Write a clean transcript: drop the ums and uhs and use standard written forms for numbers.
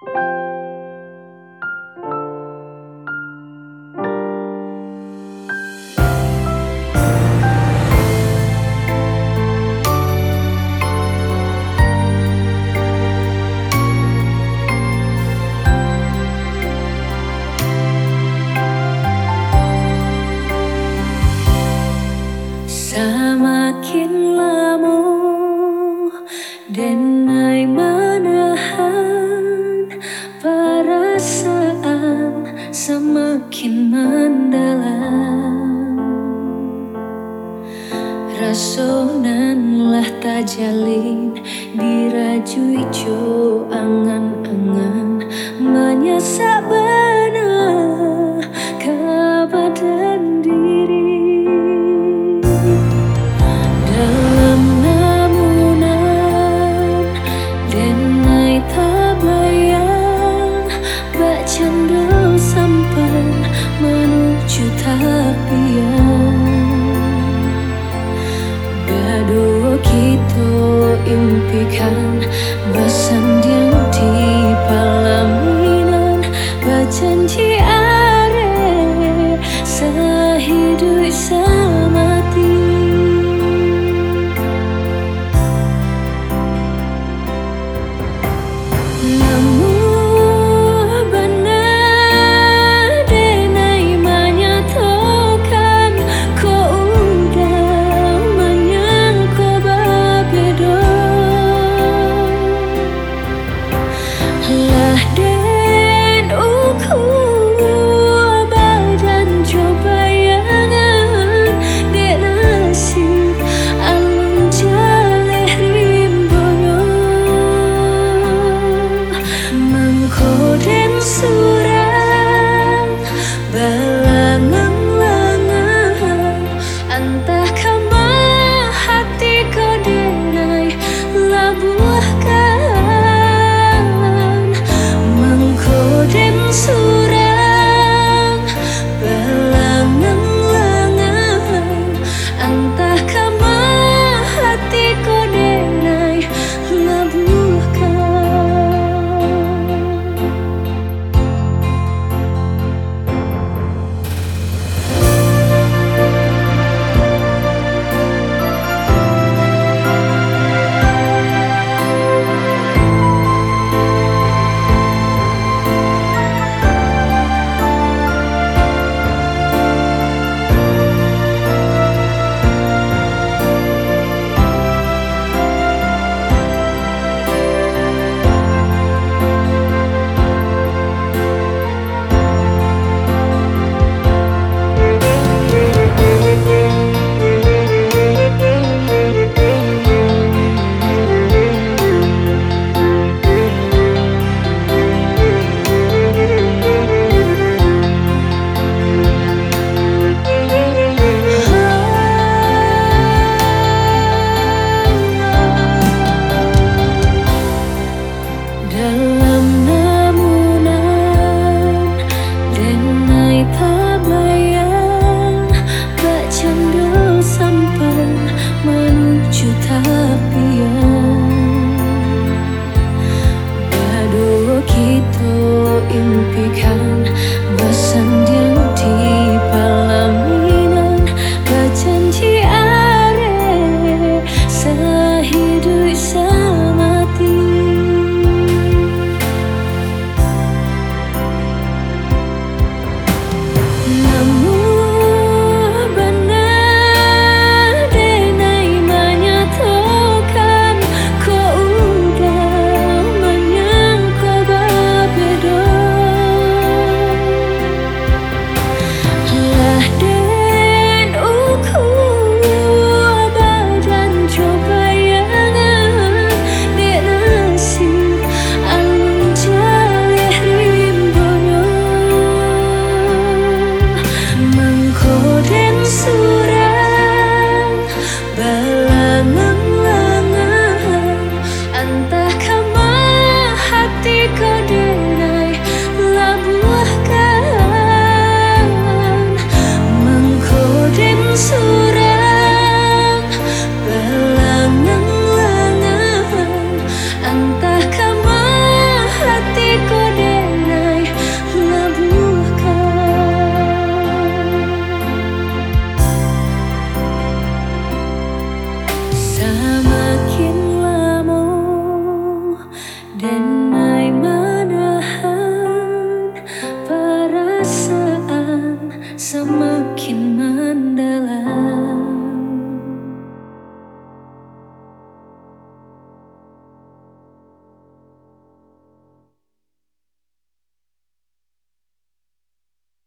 Semakin lama denai menahan perasaan semakin mendalam. Rasonanlah tajalin dirajui jo angan-angan menyesak benar kebadan diri. Dalam namunan denai tabayang bak cendol sampai menuju tapian. Berdua kita impikan bersanding di pelaminan, berjanji are sehidup semati. Namun benar denai menyatakan kau udah menyangka berbeda. Lah den ukur badan coba bayangan dek nasib alun jaleh rimbono. Mengkoden surang belangang-langang entah kama hati kau denai labuhkan. Mengkoden surang